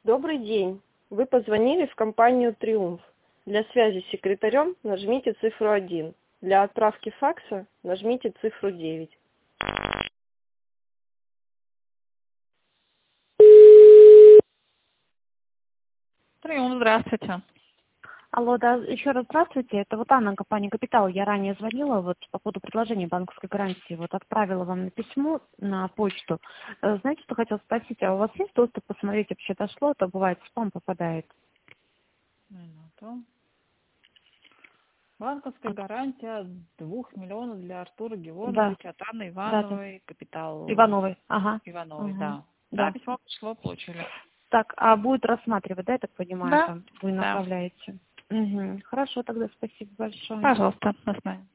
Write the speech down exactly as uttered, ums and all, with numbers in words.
Добрый день. Вы позвонили в компанию «Триумф». Для связи с секретарем нажмите цифру один. Для отправки факса нажмите цифру девять. Триумф, здравствуйте. Алло, да, еще раз здравствуйте. Это вот Анна, компания «Капитал». Я ранее звонила вот по поводу предложения банковской гарантии. Вот отправила вам на письмо на почту. Э, Знаете, что хотела спросить? А у вас есть доступ посмотреть, вообще дошло? А то бывает в спам попадает. Минуту. Банковская А, гарантия двух миллионов для Артура Да, Георгиевича от Анны да, да. Ивановой, капитал Ивановой. Ага. Ивановой, Угу. да. Да, Да. письмо пришло, получили. Так, а будет рассматривать, да, я так понимаю, Да, там вы да. направляете? Угу. Хорошо, тогда спасибо большое. Пожалуйста, до свидания.